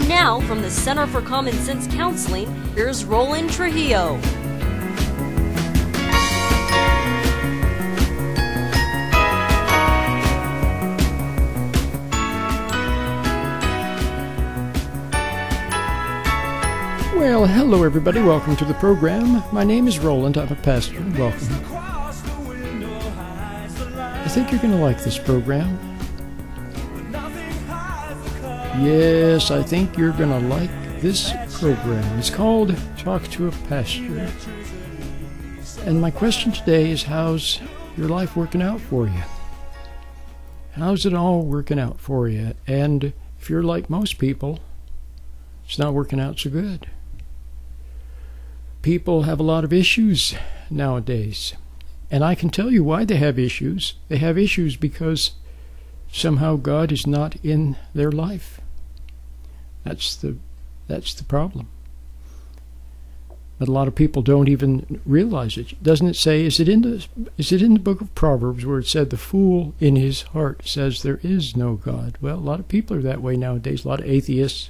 And now, from the Center for Common Sense Counseling, here's Roland Trujillo. Well, hello everybody. Welcome to the program. My name is Roland. I'm a pastor. Welcome. I think you're going to like this program. Yes, I think you're going to like this program. It's called Talk to a Pastor. And my question today is, how's your life working out for you? How's it all working out for you? And if you're like most people, it's not working out so good. People have a lot of issues nowadays. And I can tell you why they have issues. They have issues because somehow God is not in their life. That's the problem. But a lot of people don't even realize it. Doesn't it say, is it in the book of Proverbs where it said the fool in his heart says there is no God? Well, a lot of people are that way nowadays. A lot of atheists.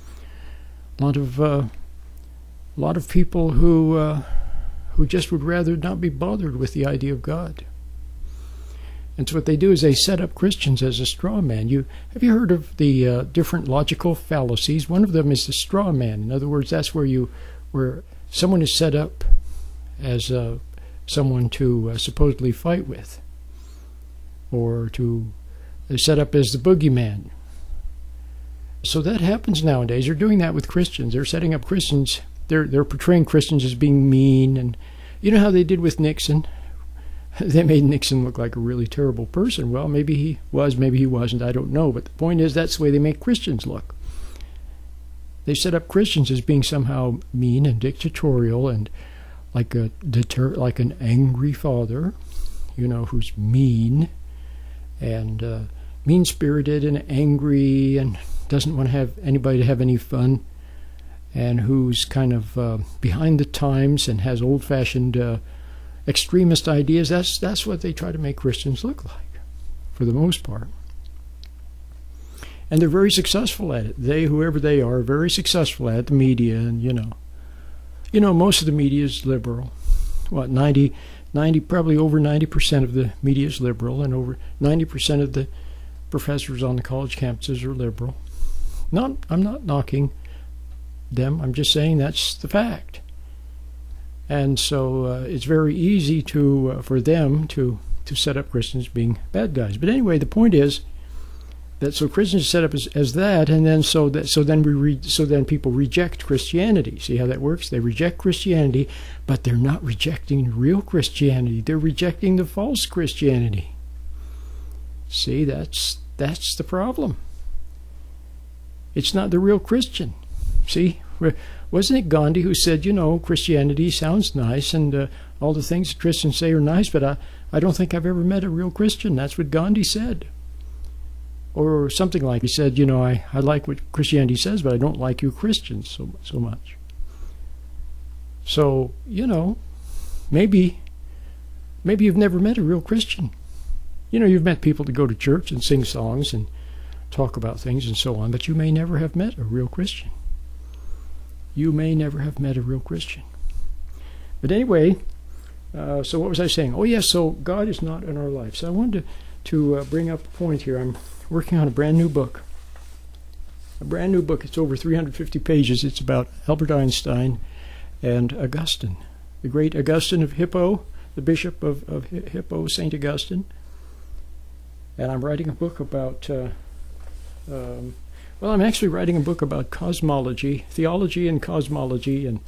A lot of people who just would rather not be bothered with the idea of God. And so what they do is they set up Christians as a straw man. Have you heard of the different logical fallacies? One of them is the straw man. In other words, that's where someone is set up as someone to supposedly fight with, or they're set up as the boogeyman. So that happens nowadays. They're doing that with Christians. They're setting up Christians. They're portraying Christians as being mean, and you know how they did with Nixon? They made Nixon look like a really terrible person. Well, maybe he was, maybe he wasn't, I don't know. But the point is, that's the way they make Christians look. They set up Christians as being somehow mean and dictatorial and like an angry father, who's mean and mean-spirited and angry and doesn't want to have anybody to have any fun, and who's kind of behind the times and has old-fashioned extremist ideas. That's what they try to make Christians look like, for the most part. And they're very successful at it. Whoever they are very successful at the media, and most of the media is liberal. What, 90, probably over 90% of the media is liberal, and over 90% of the professors on the college campuses are liberal. I'm not knocking them. I'm just saying that's the fact. And so it's very easy for them to set up Christians being bad guys. But anyway, the point is that so Christians are set up as that, and then so then people reject Christianity. See how that works? They reject Christianity, but they're not rejecting real Christianity. They're rejecting the false Christianity. See, that's the problem. It's not the real Christian. See, wasn't it Gandhi who said, Christianity sounds nice and all the things that Christians say are nice, but I don't think I've ever met a real Christian. That's what Gandhi said. Or something like he said, I like what Christianity says, but I don't like you Christians so much. So, maybe you've never met a real Christian. You've met people to go to church and sing songs and talk about things and so on, but you may never have met a real Christian. You may never have met a real Christian. But anyway, so what was I saying? Oh, yes, so God is not in our life. So I wanted to bring up a point here. I'm working on a brand new book. It's over 350 pages. It's about Albert Einstein and Augustine, the great Augustine of Hippo, the bishop of Hippo, St. Augustine. And I'm writing a book about... I'm actually writing a book about cosmology, theology and cosmology, and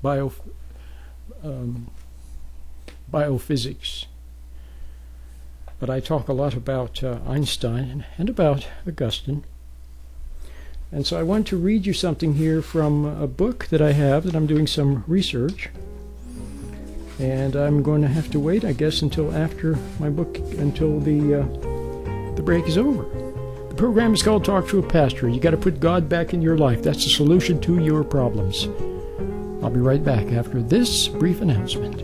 biophysics. But I talk a lot about Einstein and about Augustine. And so I want to read you something here from a book that I have that I'm doing some research. And I'm going to have to wait, I guess, until after my book, until the break is over. The program is called Talk to a Pastor. You got to put God back in your life. That's the solution to your problems. I'll be right back after this brief announcement.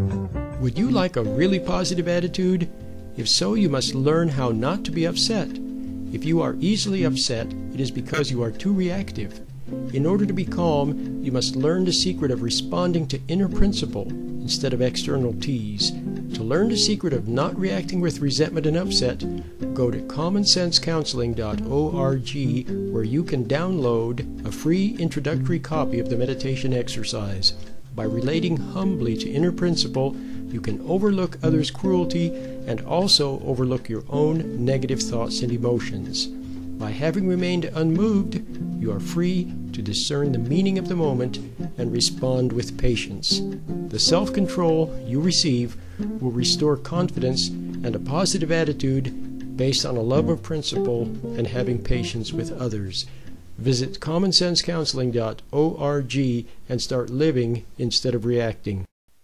Would you like a really positive attitude? If so, you must learn how not to be upset If you are easily upset, it is because you are too reactive. In order to be calm, you must learn the secret of responding to inner principle instead of external tease. To learn the secret of not reacting with resentment and upset, go to commonsensecounseling.org, where you can download a free introductory copy of the meditation exercise. By relating humbly to inner principle, you can overlook others' cruelty and also overlook your own negative thoughts and emotions. By having remained unmoved, you are free to discern the meaning of the moment and respond with patience. The self-control you receive will restore confidence and a positive attitude based on a love of principle and having patience with others. Visit commonsensecounseling.org and start living instead of reacting.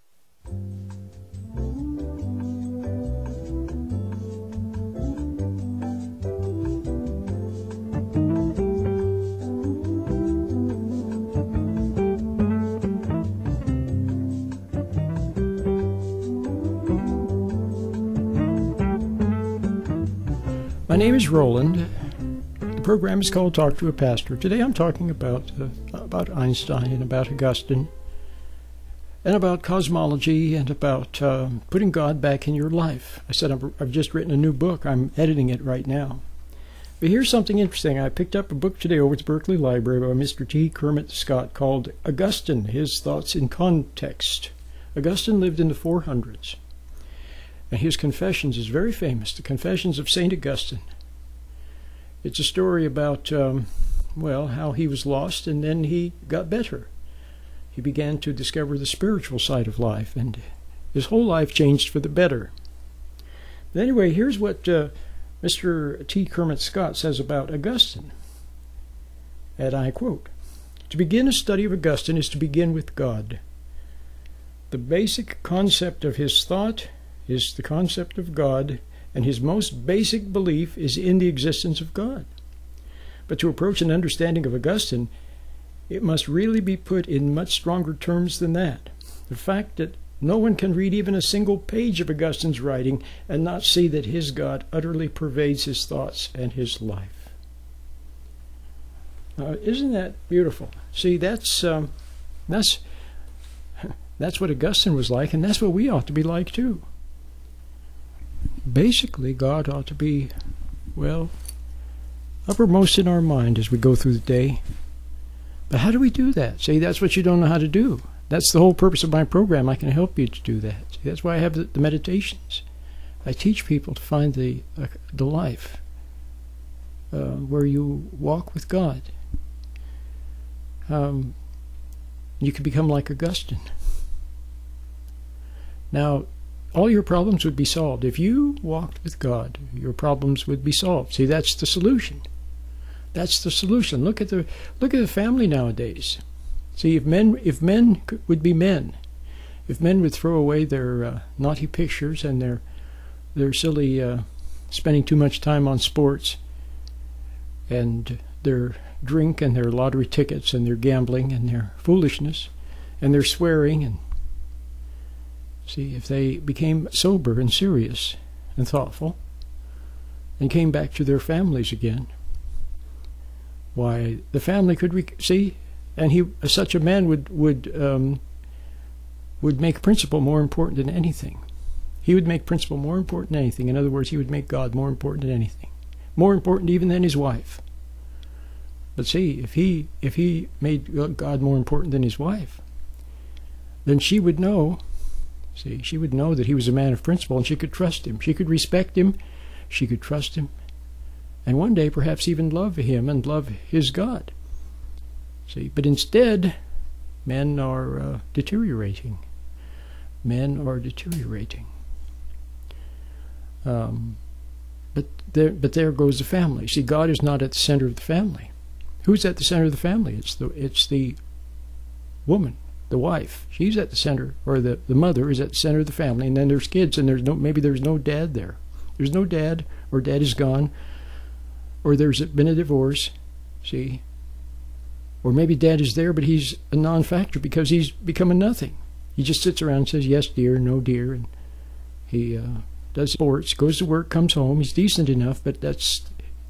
My name is Roland. The program is called Talk to a Pastor. Today I'm talking about Einstein and about Augustine and about cosmology and about putting God back in your life. I said I've just written a new book. I'm editing it right now. But here's something interesting. I picked up a book today over at the Berkeley Library by Mr. T. Kermit Scott called Augustine, His Thoughts in Context. Augustine lived in the 400s. And his Confessions is very famous, the Confessions of St. Augustine. It's a story about, how he was lost and then he got better. He began to discover the spiritual side of life, and his whole life changed for the better. But anyway, here's what Mr. T. Kermit Scott says about Augustine. And I quote, "To begin a study of Augustine is to begin with God. The basic concept of his thought is the concept of God, and his most basic belief is in the existence of God. But to approach an understanding of Augustine, it must really be put in much stronger terms than that. The fact that no one can read even a single page of Augustine's writing and not see that his God utterly pervades his thoughts and his life." Isn't that beautiful? See, that's what Augustine was like, and that's what we ought to be like too. Basically, God ought to be, uppermost in our mind as we go through the day. But how do we do that? See, that's what you don't know how to do. That's the whole purpose of my program. I can help you to do that. See, that's why I have the meditations. I teach people to find the life where you walk with God. You can become like Augustine. Now, all your problems would be solved. If you walked with God, your problems would be solved. See, that's the solution. That's the solution. Look at the family nowadays. See, if men would be men, if men would throw away their naughty pictures and their silly spending too much time on sports and their drink and their lottery tickets and their gambling and their foolishness and their swearing, and see, if they became sober and serious and thoughtful and came back to their families again, why, the family could see, and such a man would make principle more important than anything. He would make principle more important than anything. In other words, he would make God more important than anything, more important even than his wife. But see, if he made God more important than his wife, then she would know. See, she would know that he was a man of principle, and she could trust him. She could respect him. She could trust him. And one day perhaps even love him and love his God. See, but instead, men are deteriorating. Men are deteriorating. But there goes the family. See, God is not at the center of the family. Who's at the center of the family? It's the woman. The wife, she's at the center, or the mother is at the center of the family, and then there's kids, and maybe there's no dad there. There's no dad, or dad is gone, or there's been a divorce, see? Or maybe dad is there, but he's a non-factor because he's become a nothing. He just sits around and says, yes, dear, no, dear, and he does sports, goes to work, comes home. He's decent enough, but there's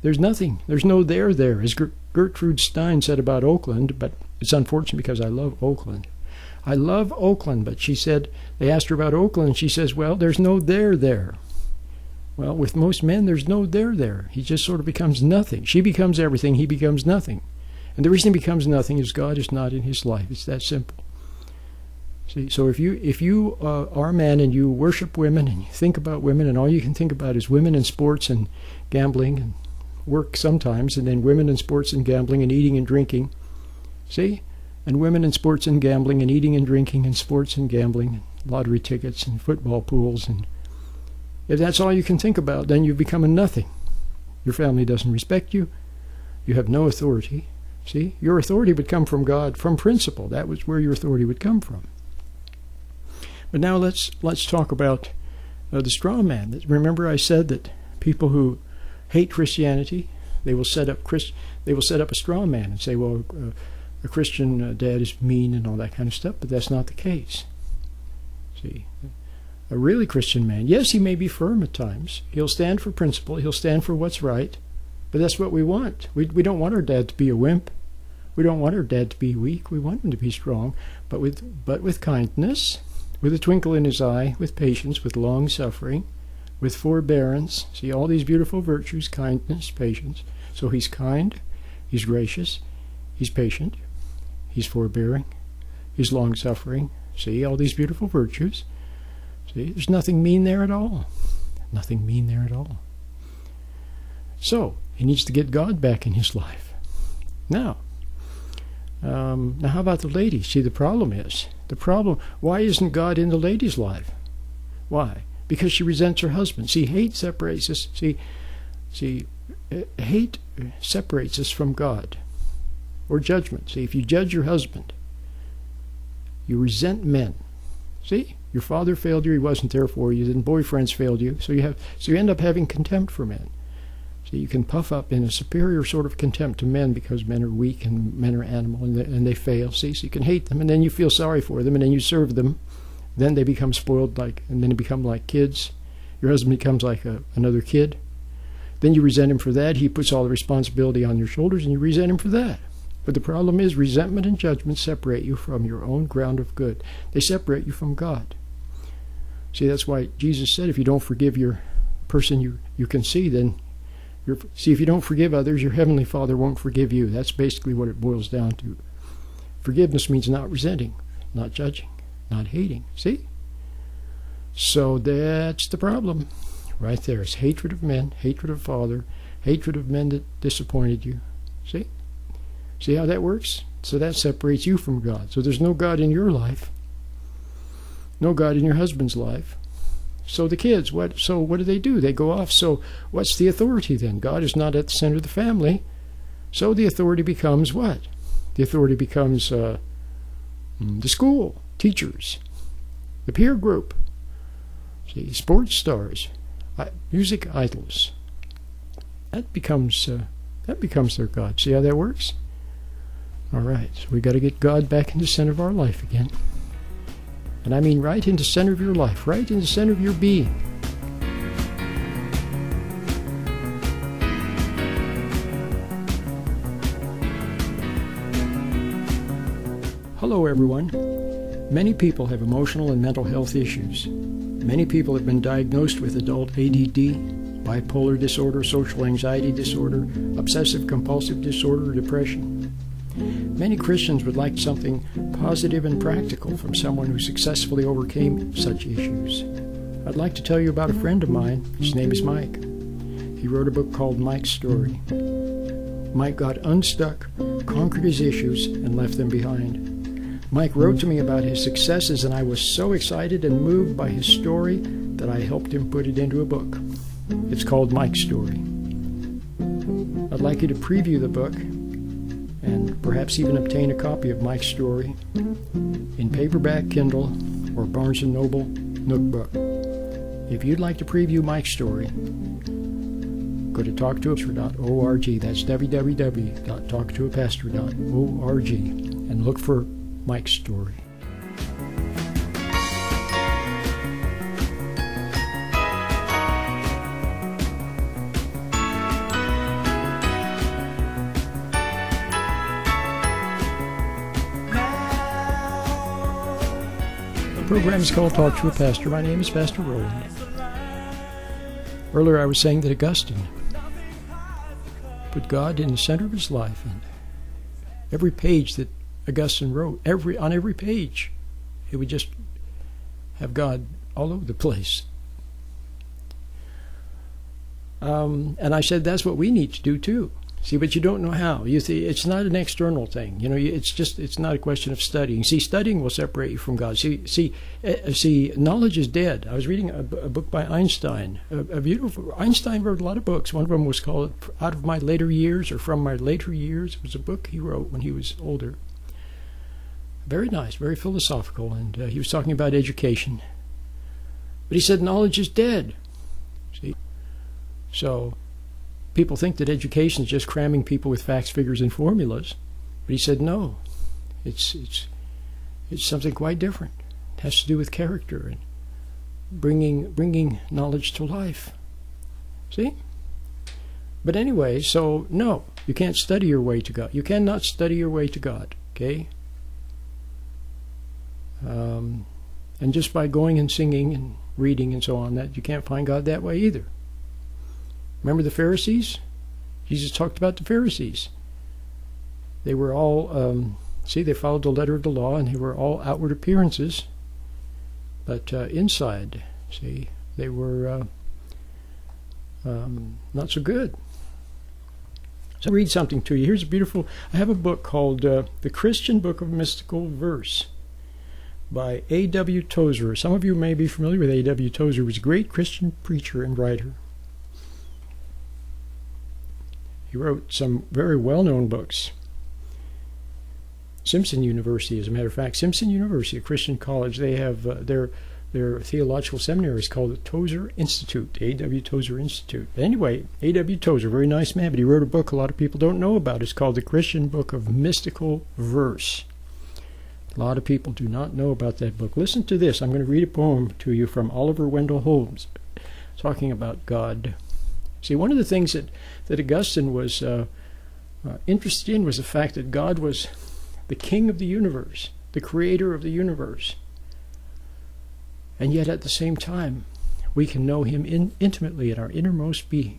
There's nothing. There's no there there, as Gertrude Stein said about Oakland, but it's unfortunate because I love Oakland. I love Oakland, but she said, they asked her about Oakland, and she says, well, there's no there there. Well, with most men, there's no there there. He just sort of becomes nothing. She becomes everything, he becomes nothing. And the reason he becomes nothing is God is not in his life. It's that simple. See, so if you are a man and you worship women and you think about women and all you can think about is women and sports and gambling and work sometimes, and then women and sports and gambling and eating and drinking, see? And women and sports and gambling and eating and drinking and sports and gambling and lottery tickets and football pools, and if that's all you can think about, then you've become a nothing. Your family doesn't respect you. You have no authority. See? Your authority would come from God, from principle. That was where your authority would come from. But now let's talk about the straw man. Remember I said that people who hate Christianity, they will set up a straw man and say, well, a Christian dad is mean and all that kind of stuff, but that's not the case. See? A really Christian man, yes, he may be firm at times. He'll stand for principle. He'll stand for what's right. But that's what we want. We don't want our dad to be a wimp. We don't want our dad to be weak. We want him to be strong, but with kindness, with a twinkle in his eye, with patience, with long suffering, with forbearance. See, all these beautiful virtues, kindness, patience. So he's kind, he's gracious, he's patient, he's forbearing, he's long suffering. See, all these beautiful virtues. See, there's nothing mean there at all. Nothing mean there at all. So, he needs to get God back in his life. Now how about the lady? See, the problem, why isn't God in the lady's life? Why? Because she resents her husband. See, hate separates us. Hate separates us from God. Or judgment. See, if you judge your husband, you resent men. See? Your father failed you, he wasn't there for you, then boyfriends failed you, so you end up having contempt for men. So you can puff up in a superior sort of contempt to men because men are weak and men are animal and they fail. See, so you can hate them and then you feel sorry for them and then you serve them. Then they become spoiled and then they become like kids. Your husband becomes like another kid. Then you resent him for that. He puts all the responsibility on your shoulders and you resent him for that. But the problem is resentment and judgment separate you from your own ground of good. They separate you from God. See, that's why Jesus said if you don't forgive your person you can see, then if you don't forgive others, your Heavenly Father won't forgive you. That's basically what it boils down to. Forgiveness means not resenting, not judging, not hating. See? So that's the problem. Right there. It's hatred of men, hatred of Father, hatred of men that disappointed you. See? See how that works? So that separates you from God. So there's no God in your life. No God in your husband's life. So the kids, what do? They go off. So what's the authority then? God is not at the center of the family. So the authority becomes what? The authority becomes the school, teachers, the peer group, see, sports stars, music idols. That becomes their God. See how that works? All right, so we got to get God back in the center of our life again. And I mean right in the center of your life, right in the center of your being. Hello, everyone. Many people have emotional and mental health issues. Many people have been diagnosed with adult ADD, bipolar disorder, social anxiety disorder, obsessive-compulsive disorder, or depression. Many Christians would like something positive and practical from someone who successfully overcame such issues. I'd like to tell you about a friend of mine. His name is Mike. He wrote a book called Mike's Story. Mike got unstuck, conquered his issues, and left them behind. Mike wrote to me about his successes, and I was so excited and moved by his story that I helped him put it into a book. It's called Mike's Story. I'd like you to preview the book and perhaps even obtain a copy of Mike's Story in paperback, Kindle, or Barnes & Noble Nook Book. If you'd like to preview Mike's Story, go to talktoapastor.org. That's www.talktoapastor.org and look for Mike's Story. program is called Talk to a Pastor. My name is Pastor Roland. Earlier I was saying that Augustine put God in the center of his life, and every page that Augustine wrote, on every page, he would just have God all over the place. And I said that's what we need to do too. See, but you don't know how. You see, it's not an external thing. You know, it's not a question of studying. See, studying will separate you from God. See, knowledge is dead. I was reading a book by Einstein. Einstein wrote a lot of books. One of them was called Out of My Later Years, or From My Later Years. It was a book he wrote when he was older. Very nice, very philosophical, and he was talking about education. But he said knowledge is dead. See, so people think that education is just cramming people with facts, figures, and formulas. But he said no. It's something quite different. It has to do with character and bringing knowledge to life. See? But anyway, so no, you can't study your way to God. You cannot study your way to God. Okay? And just by going and singing and reading and so on, that you can't find God that way either. Remember the Pharisees? Jesus talked about the Pharisees. They were all, they followed the letter of the law, and they were all outward appearances. But inside, see, they were not so good. So I'll read something to you. Here's a beautiful, I have a book called The Christian Book of Mystical Verse by A.W. Tozer. Some of you may be familiar with A.W. Tozer. He was a great Christian preacher and writer. He wrote some very well-known books. Simpson University, as a matter of fact, Simpson University, a Christian college, they have their theological seminary is called the Tozer Institute, the A.W. Tozer Institute. But anyway, A.W. Tozer, very nice man, but he wrote a book a lot of people don't know about. It's called The Christian Book of Mystical Verse. A lot of people do not know about that book. Listen to this. I'm going to read a poem to you from Oliver Wendell Holmes, talking about God. See, one of the things that Augustine was interested in was the fact that God was the king of the universe, the creator of the universe. And yet at the same time, we can know him intimately in our innermost being.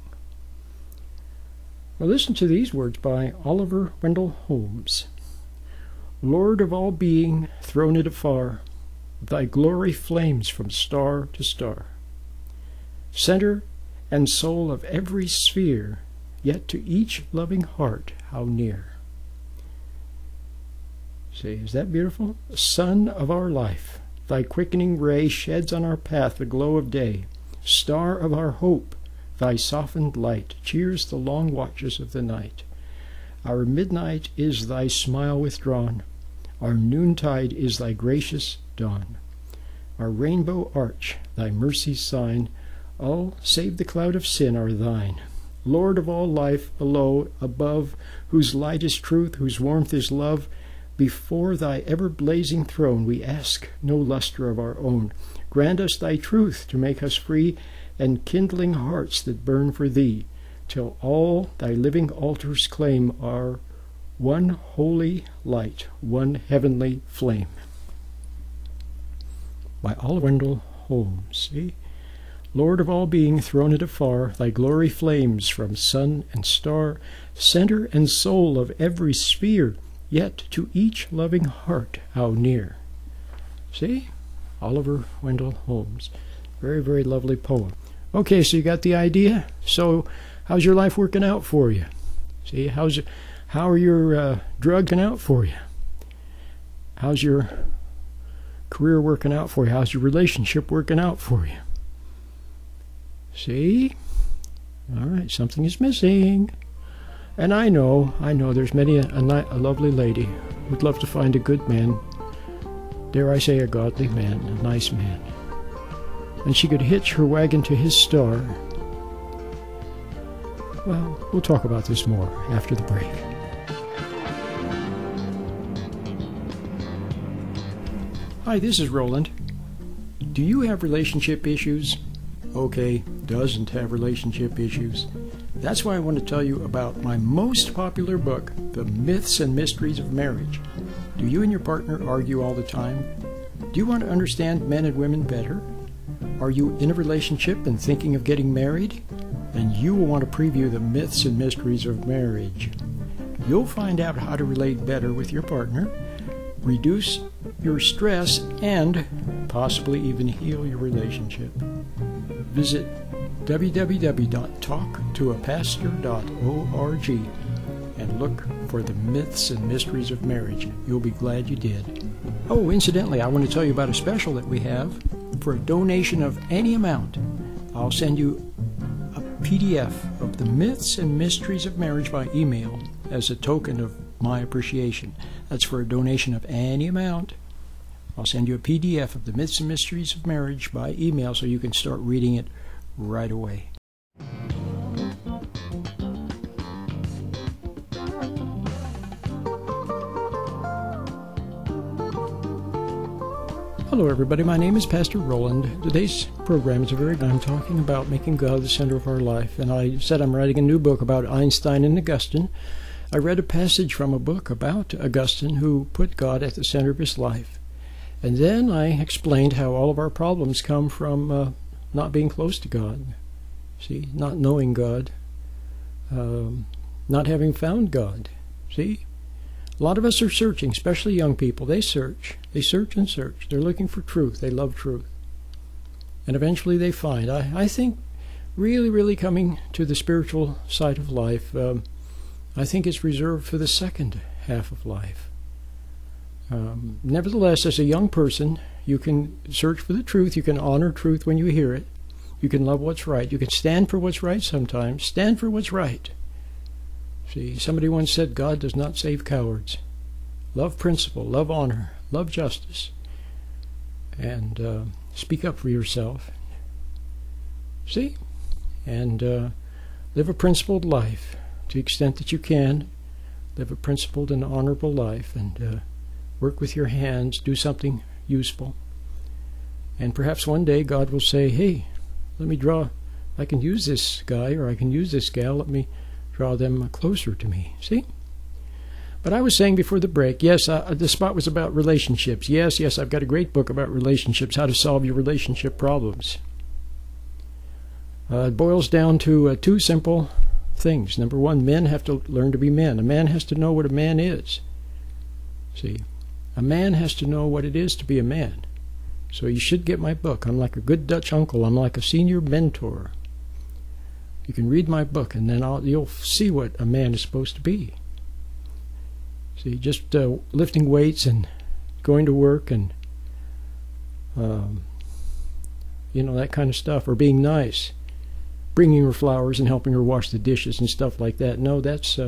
Well, listen to these words by Oliver Wendell Holmes. Lord of all being, throned afar, thy glory flames from star to star. Center and soul of every sphere, yet to each loving heart how near. See, is that beautiful? Sun of our life, thy quickening ray sheds on our path the glow of day. Star of our hope, thy softened light cheers the long watches of the night. Our midnight is thy smile withdrawn, our noontide is thy gracious dawn. Our rainbow arch, thy mercy's sign, all save the cloud of sin are thine. Lord of all life, below, above, whose light is truth, whose warmth is love, before thy ever-blazing throne we ask no luster of our own. Grant us thy truth to make us free, and kindling hearts that burn for thee, till all thy living altars claim are one holy light, one heavenly flame. By Oliver Wendell Holmes. See? Lord of all being, throned afar, thy glory flames from sun and star, center and soul of every sphere, yet to each loving heart how near. See? Oliver Wendell Holmes. Very, very lovely poem. Okay, so you got the idea? So how's your life working out for you? See, how are your drugs working out for you? How's your career working out for you? How's your relationship working out for you? See? All right, something is missing. And I know there's many a lovely lady who'd love to find a good man, dare I say a godly man, a nice man. And she could hitch her wagon to his star. Well, we'll talk about this more after the break. Hi, this is Roland. Do you have relationship issues? Okay, doesn't have relationship issues. That's why I want to tell you about my most popular book, The Myths and Mysteries of Marriage. Do you and your partner argue all the time? Do you want to understand men and women better? Are you in a relationship and thinking of getting married? Then you will want to preview the myths and mysteries of marriage. You'll find out how to relate better with your partner, reduce your stress, and possibly even heal your relationship. Visit www.talktoapastor.org and look for the myths and mysteries of marriage. You'll be glad you did. Oh, incidentally, I want to tell you about a special that we have. For a donation of any amount, I'll send you a PDF of the myths and mysteries of marriage by email as a token of my appreciation. That's for a donation of any amount. I'll send you a PDF of the myths and mysteries of marriage by email so you can start reading it right away. Hello everybody, my name is Pastor Roland. Today's program is I'm talking about making God the center of our life, and I said I'm writing a new book about Einstein and Augustine. I read a passage from a book about Augustine who put God at the center of his life. And then I explained how all of our problems come from not being close to God. See, not knowing God, not having found God. See? A lot of us are searching, especially young people. They search and search. They're looking for truth. They love truth. And eventually they find. I think really coming to the spiritual side of life, I think it's reserved for the second half of life. Nevertheless, as a young person, you can search for the truth. You can honor truth when you hear it. You can love what's right. You can stand for what's right sometimes. Stand for what's right. See, somebody once said, God does not save cowards. Love principle, love honor, love justice, and speak up for yourself. See? And live a principled life to the extent that you can. Live a principled and honorable life, and work with your hands, do something useful. And perhaps one day God will say, hey, let me draw, I can use this guy or I can use this gal, let me draw them closer to me. See? But I was saying before the break, yes, the spot was about relationships. Yes, I've got a great book about relationships, how to solve your relationship problems. It boils down to two simple things. Number one, men have to learn to be men. A man has to know what a man is. See? A man has to know what it is to be a man. So you should get my book. I'm like a good Dutch uncle. I'm like a senior mentor. You can read my book, and then you'll see what a man is supposed to be. See, just lifting weights and going to work and, that kind of stuff, or being nice, bringing her flowers and helping her wash the dishes and stuff like that. No, that's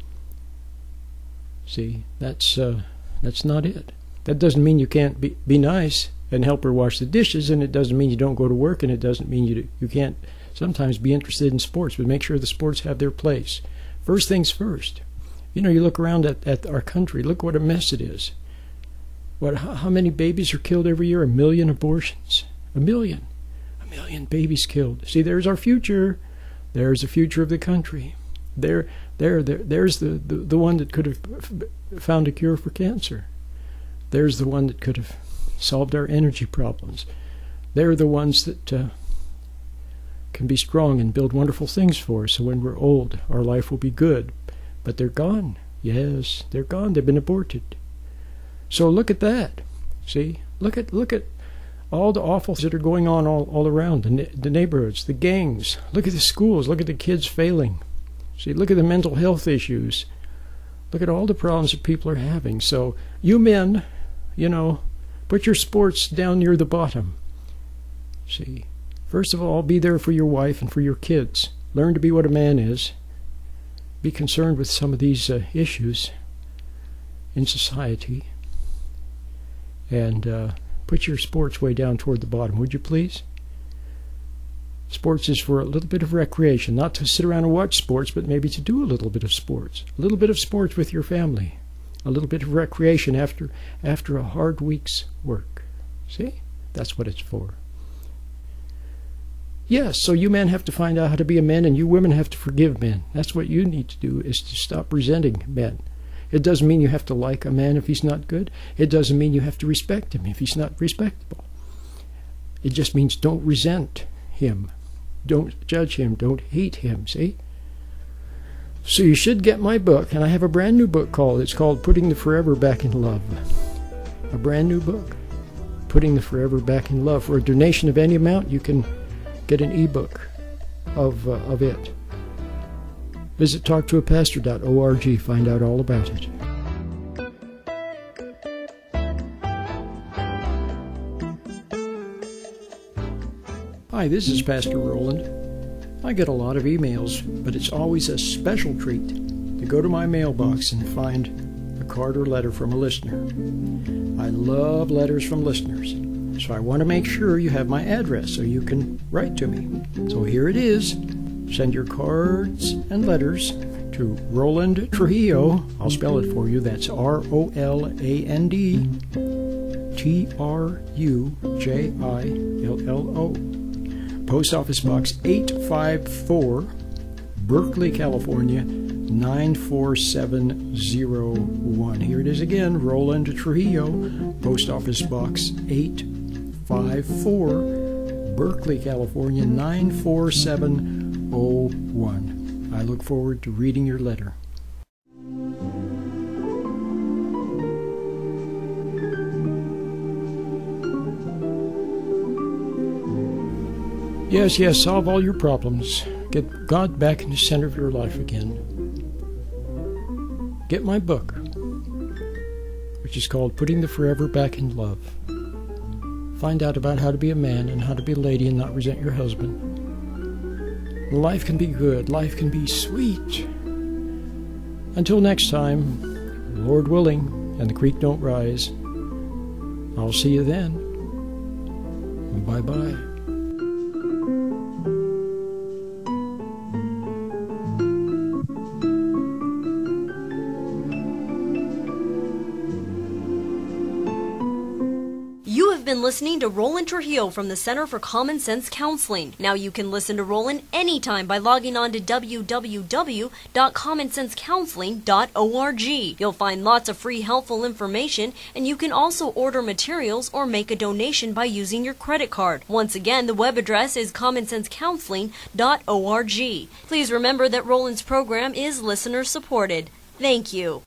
not it. That doesn't mean you can't be nice and help her wash the dishes, and it doesn't mean you don't go to work, and it doesn't mean you can't sometimes be interested in sports, but make sure the sports have their place. First things first. You look around at our country, look what a mess it is. How many babies are killed every year? 1 million abortions. 1 million. 1 million babies killed. See, there's our future. There's the future of the country. There's the one that could have found a cure for cancer. There's the one that could have solved our energy problems. They're the ones that can be strong and build wonderful things for us, so when we're old, our life will be good. But they're gone. Yes, they're gone. They've been aborted. So look at that. See? Look at all the awful things that are going on all around the neighborhoods, the gangs. Look at the schools. Look at the kids failing. See? Look at the mental health issues. Look at all the problems that people are having. So you men, put your sports down near the bottom. See? First of all, be there for your wife and for your kids. Learn to be what a man is. Be concerned with some of these issues in society. And put your sports way down toward the bottom, would you please? Sports is for a little bit of recreation, not to sit around and watch sports, but maybe to do a little bit of sports. A little bit of sports with your family. A little bit of recreation after a hard week's work. See? That's what it's for. Yes, so you men have to find out how to be a man, and you women have to forgive men. That's what you need to do, is to stop resenting men. It doesn't mean you have to like a man if he's not good. It doesn't mean you have to respect him if he's not respectable. It just means don't resent him. Don't judge him. Don't hate him, see? So you should get my book, and I have a brand new book it's called Putting the Forever Back in Love. A brand new book, Putting the Forever Back in Love. For a donation of any amount, you can get an ebook of it. Visit talktoapastor.org, find out all about it. Hi, this is Pastor Roland. I get a lot of emails, but it's always a special treat to go to my mailbox and find a card or letter from a listener. I love letters from listeners, so I want to make sure you have my address so you can write to me. So here it is. Send your cards and letters to Roland Trujillo. I'll spell it for you. That's ROLAND TRUJILLO. Post Office Box 854, Berkeley, California, 94701. Here it is again, Roland Trujillo, Post Office Box 854, Berkeley, California, 94701. I look forward to reading your letter. Yes, solve all your problems. Get God back in the center of your life again. Get my book, which is called Putting the Forever Back in Love. Find out about how to be a man and how to be a lady and not resent your husband. Life can be good. Life can be sweet. Until next time, Lord willing, and the creek don't rise, I'll see you then. Bye-bye. Been listening to Roland Trujillo from the Center for Common Sense Counseling. Now you can listen to Roland anytime by logging on to www.commonsensecounseling.org. You'll find lots of free helpful information, and you can also order materials or make a donation by using your credit card. Once again, the web address is commonsensecounseling.org. Please remember that Roland's program is listener supported. Thank you.